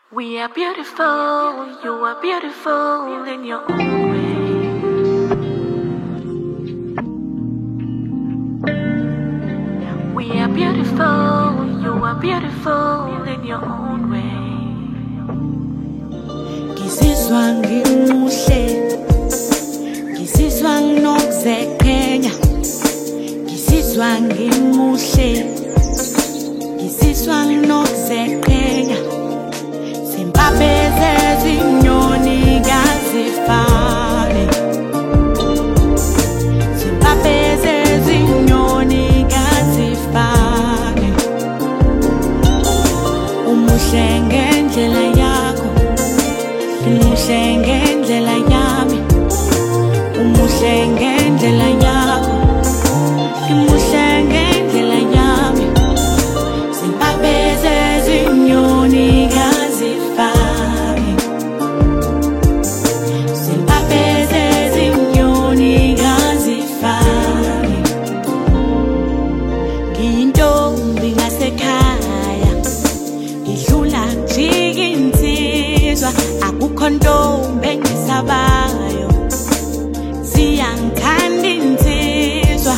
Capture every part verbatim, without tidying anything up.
We are beautiful, you are beautiful in your own way. We are beautiful, you are beautiful in your own way. Ngizizwa ngimuhle, ngizizwa nginokuzekhenya, ngizizwa ngimuhle, ngizizwa nginokuzekhenya. Zimbabwe zinyoni ngazifane, Zimbabwe zinyoni ngazifane. Umuhle ngendlela yakho, umuhle ngendlela yami, umuhle ngendlela yakho, umuhle ngendlela yami. Zimbabwe zinyoni ngazifane, Zimbabwe zinyoni ngazifane. Ngiyintombi ngasekhaya, ngidlula njika insizwa, akukho ntombi engisabayo, ziyangithanda insizwa.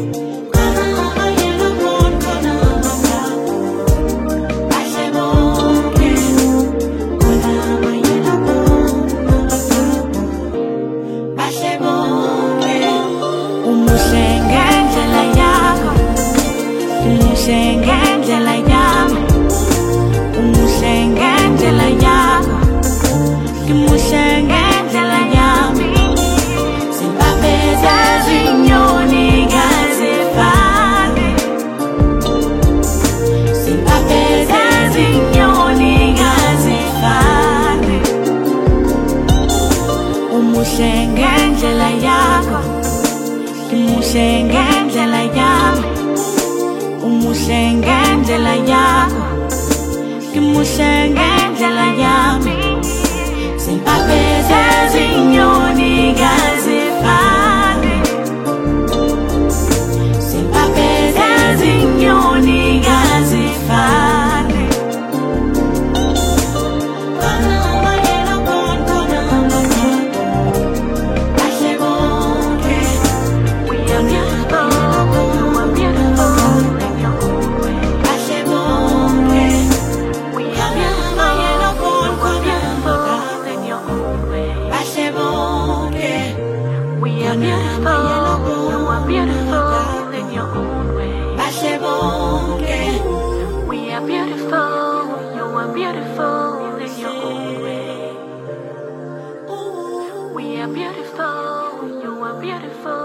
Umuhle ngendlela yakho, umuhle ngendlela yami, umuhle ngendlela yakho, umuhle ngendlela yami. Zimbabwe zinyoni ngazifane, Zimbabwe zinyoni ngazifane. Umuhle ngendlela yakho, umuhle ngendlela yami, umuhle ngendlela yakho, umuhle ngendlela yami. Zimbabwe zinyoni ngazifane, Zimbabwe zinyoni ngazifane. We are beautiful, you are beautiful in your own way. We are beautiful, you are beautiful.